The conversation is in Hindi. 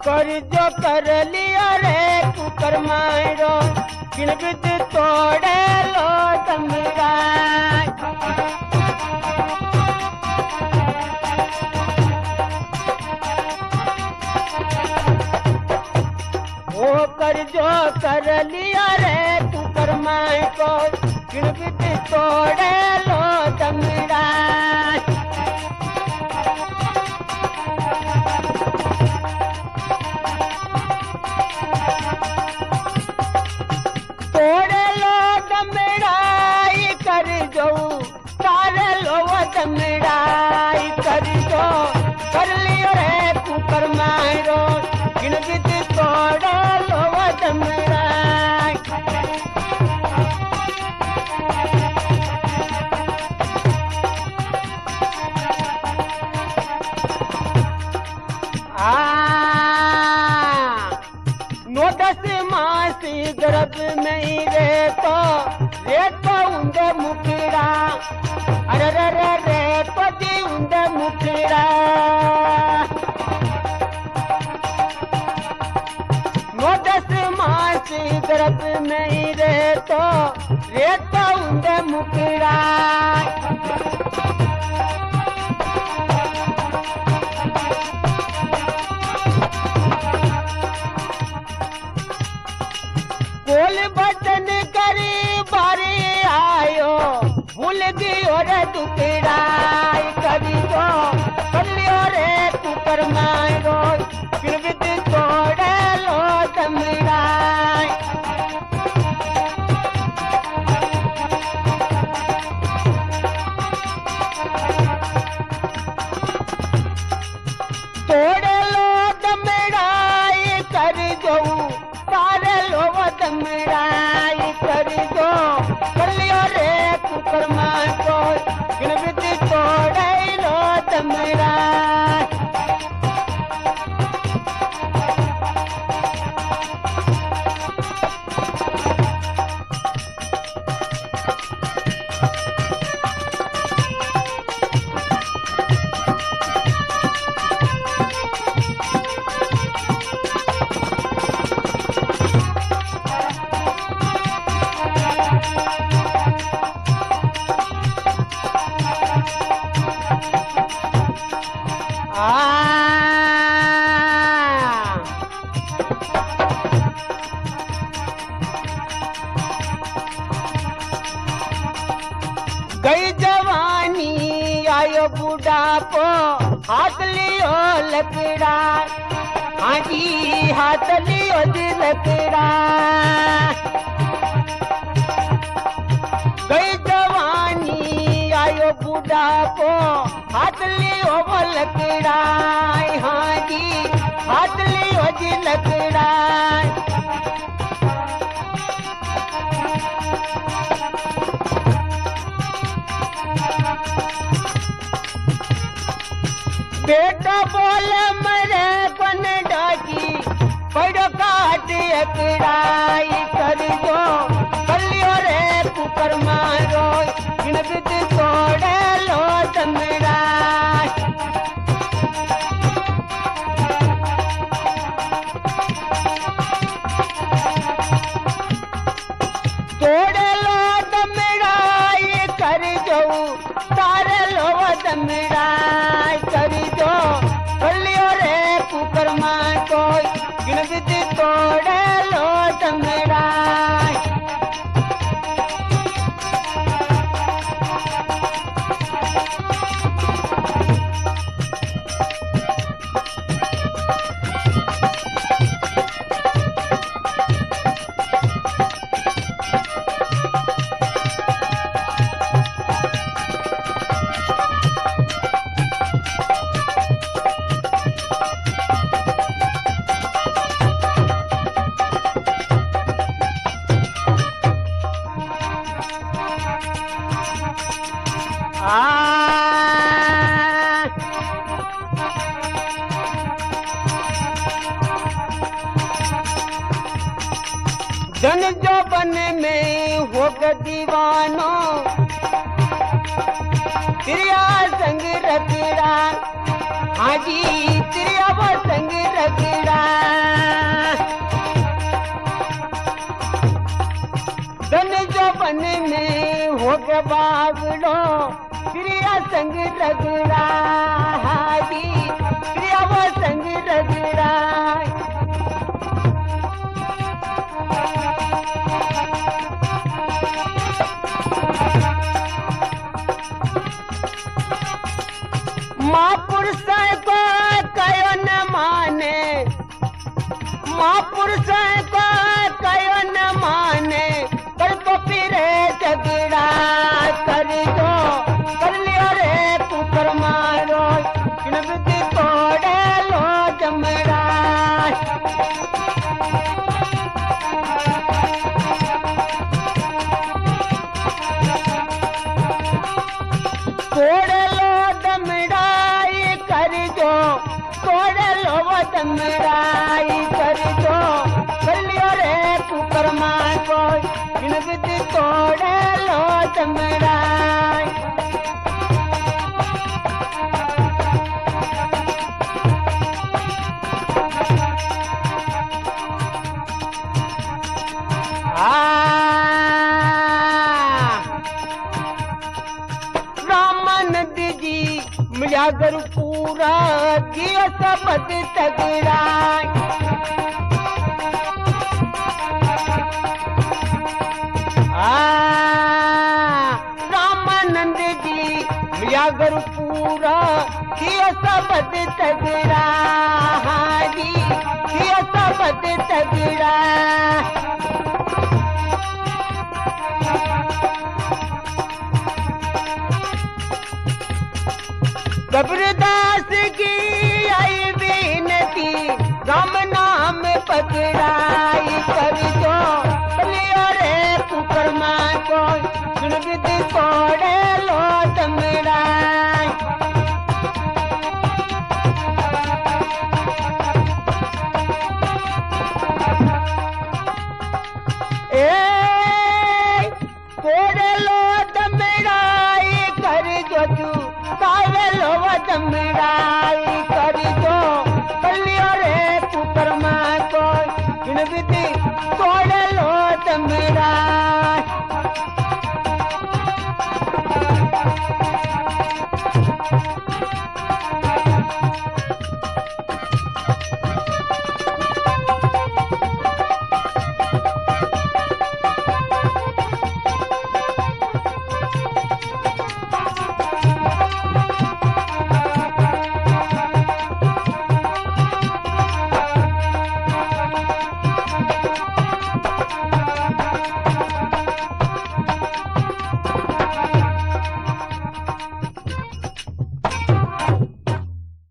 कर जो कर लिया रे कुकर मारो गिनबित तोड़े लो तमरा ओ कर जो कर लिया रे कुकर मारो गिनबित तोड़े लो तमरा तोड़े लो दमड़ाई कर जो तारे लो दमड़ाई कर जो कर लियो रे कुकर मारो गिनबित तोड़े लो दमड़ाई नोटस मासी गर्भ में रेतो उंदे मुखड़ा अरे रेतो दी उंदे मुखड़ा नोटस मासी गर्भ में रेतो उंदे मुखड़ा बोल बचन करी बारी आयो भूल गयो रे टुकड़ाई करी तो कर लियो रे कुकर मारो गिरवित तोड़े लो तमड़ाई तोड़े लो तमड़ाई कर जो तारे लो तमड़ाई कर जो कर लियो रे कुकर मारो गिनबित तोड़े लो तमड़ाई गई जवानी आयो बुढ़ापो हाथ लियो लकड़ा हाँ जी हाथ लियो जी लकड़ा गई जवानी आयो बुढ़ापो हाथ लियो वो लकड़ा हाँ जी हाथ लियो जी लकड़ा बेटा बोले मरे कन डाकी पड़ो काट एकड़ाई कर जो कर लियो रे कुकर मारो गिनबित तोड़े लो तमड़ाई तोड़े लो तमड़ाई कर जो तारे लो तमड़ाई कर जो कर लियो रे कुकर मारो गिनबित तोड़े लो तमड़ाई जन जो बन में होग दीवानो क्रिया संग रखड़ा हाँ जी तेरा वो संग रगड़ा धन जो बन में हो गया बागड़ो तेरा संग रगड़ा हाँ जी तेरा वो संग रगड़ा महापुरुष को कयो न माने महापुरुष को कयो न माने कर तो फिरे झगड़ा कर जो कर लियो रे कुकर मारो किणबती तोड़े लो जमड़ा तोड़े लो दमड़ाई कर जो तोड़े लो वो दमड़ाई कर जो कर लियो रे कुकर मार को किणबती तोड़े लो दमड़ाई रामानंद जी मिला कर पूरा दिया सबद तगड़ा रामानंद जी मिला कर पूरा दिया सबद तगड़ा हाँ जी दिया सबद तगड़ा